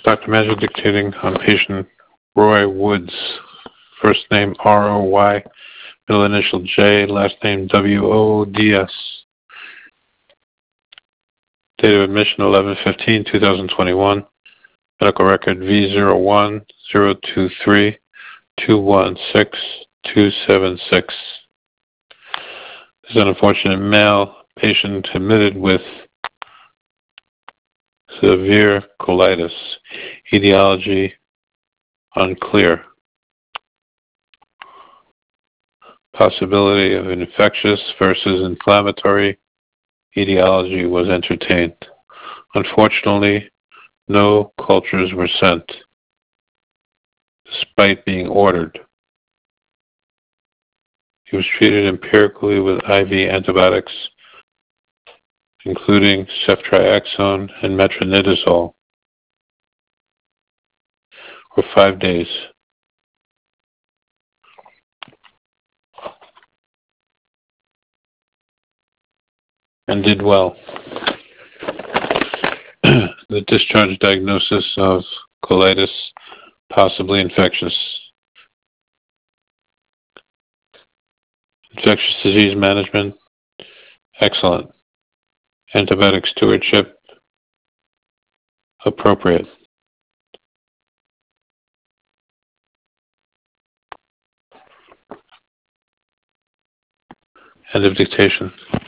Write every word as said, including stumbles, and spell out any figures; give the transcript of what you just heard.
Doctor Magic dictating on patient Roy Woods. First name R O Y, middle initial J, last name W O O D S. Date of admission eleven fifteen two thousand twenty-one. Medical record V zero one zero two three two one six two seven six. This is an unfortunate male patient admitted with severe colitis. Etiology unclear. Possibility of infectious versus inflammatory etiology was entertained. Unfortunately, no cultures were sent, despite being ordered. He was treated empirically with I V antibiotics, including ceftriaxone and metronidazole, for five days. And did well. The discharge diagnosis of colitis, possibly infectious. Infectious disease management, excellent. Antibiotic stewardship, appropriate. End of dictation.